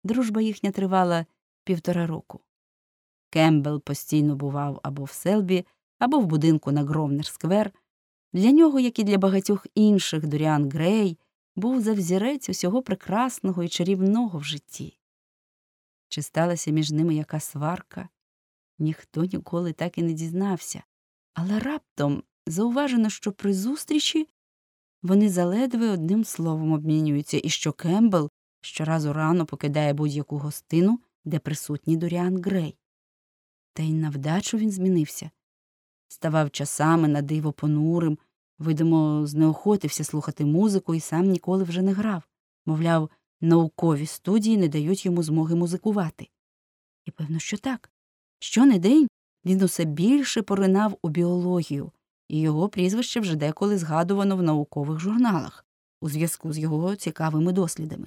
Дружба їхня тривала 1,5 року. Кембл постійно бував або в Селбі, або в будинку на Гросвеннер-сквер. Для нього, як і для багатьох інших, Доріан Грей був за взірець усього прекрасного і чарівного в житті. Чи сталася між ними яка сварка? Ніхто ніколи так і не дізнався. Але раптом зауважено, що при зустрічі вони заледве одним словом обмінюються, і що Кембл щоразу рано покидає будь-яку гостину, де присутній Доріан Грей. Та й на вдачу він змінився. Ставав часами на диво понурим, видимо, знеохотився слухати музику і сам ніколи вже не грав. Мовляв, наукові студії не дають йому змоги музикувати. І певно, що так. Щонедень він усе більше поринав у біологію, і його прізвище вже деколи згадувано в наукових журналах у зв'язку з його цікавими дослідами.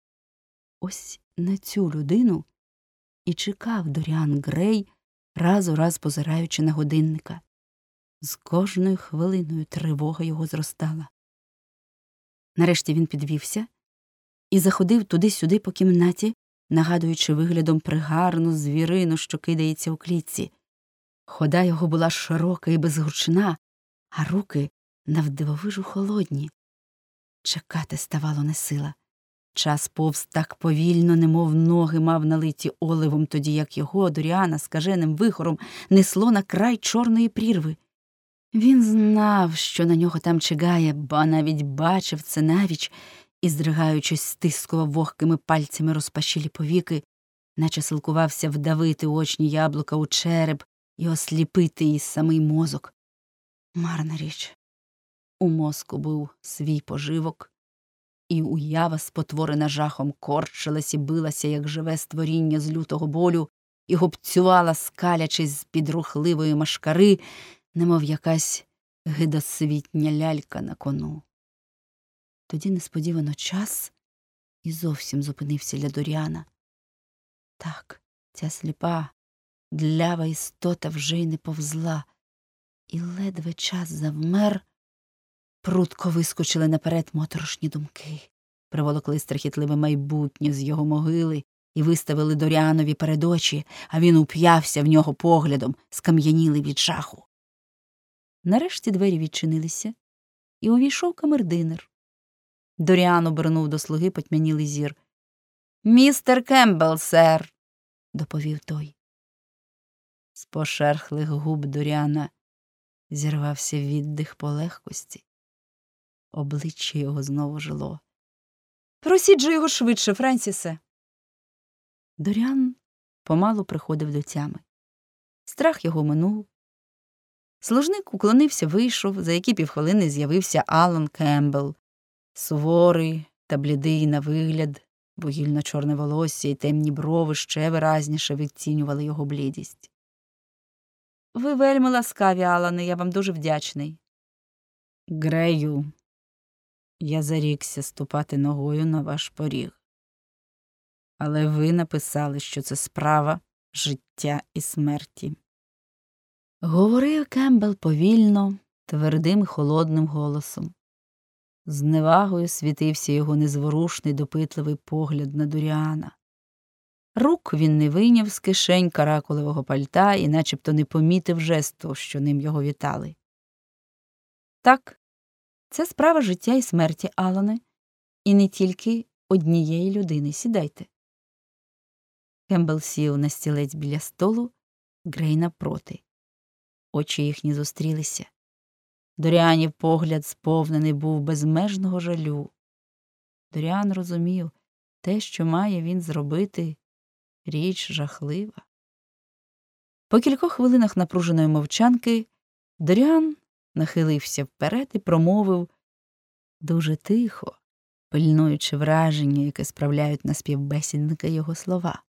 Ось на цю людину і чекав Доріан Грей, раз у раз позираючи на годинника. З кожною хвилиною тривога його зростала. Нарешті він підвівся і заходив туди-сюди по кімнаті, нагадуючи виглядом пригарну звірину, що кидається у клітці. Хода його була широка і безгучна, а руки навдивовижу холодні. Чекати ставало несила. Час повз так повільно, немов ноги мав налиті оливом, тоді як його, Доріана, скаженим вихором несло на край чорної прірви. Він знав, що на нього там чигає, ба навіть бачив це навіч, і, здригаючись, стискував вогкими пальцями розпашілі повіки, наче силкувався вдавити очні яблука у череп і осліпити її самий мозок. Марна річ. У мозку був свій поживок, і уява, спотворена жахом, корчилась і билася, як живе створіння з лютого болю, і гопцювала, скалячись з-під рухливої машкари, немов якась гидосвітня лялька на кону. Тоді несподівано час і зовсім зупинився для Доріана. Так, ця сліпа, длява істота вже й не повзла, і ледве час завмер, прудко вискочили наперед моторошні думки, приволокли страхітливе майбутнє з його могили і виставили Доріанові перед очі, а він уп'явся в нього поглядом, скам'янілий від жаху. Нарешті двері відчинилися, і увійшов камердинер. Доріан обернув до слуги потьмянілий зір. «Містер Кембл, сер», – доповів той. З пошерхлих губ Доріана зірвався віддих полегкості. Обличчя його знову жило. «Просіть же його швидше, Френсісе!» Доріан помалу приходив до тями. Страх його минув. Служник уклонився, вийшов, за які півхвилини з'явився Алан Кембл, суворий та блідий на вигляд, вугільно-чорне волосся і темні брови ще виразніше відцінювали його блідість. «Ви вельми ласкаві, Алане, я вам дуже вдячний». «Грею, я зарікся ступати ногою на ваш поріг. Але ви написали, що це справа життя і смерті». Говорив Кембл повільно, твердим, холодним голосом. Зневагою світився його незворушний, допитливий погляд на Доріана. Рук він не вийняв з кишень каракулевого пальта і начебто не помітив жесту, що ним його вітали. «Так, це справа життя і смерті, Алане, і не тільки однієї людини. Сідайте». Кембл сів на стілець біля столу, Грей навпроти. Очі їхні зустрілися. Доріанів погляд сповнений був безмежного жалю. Доріан розумів, те, що має він зробити, річ жахлива. По кількох хвилинах напруженої мовчанки Доріан нахилився вперед і промовив дуже тихо, пильнуючи враження, яке справляють на співбесідника його слова.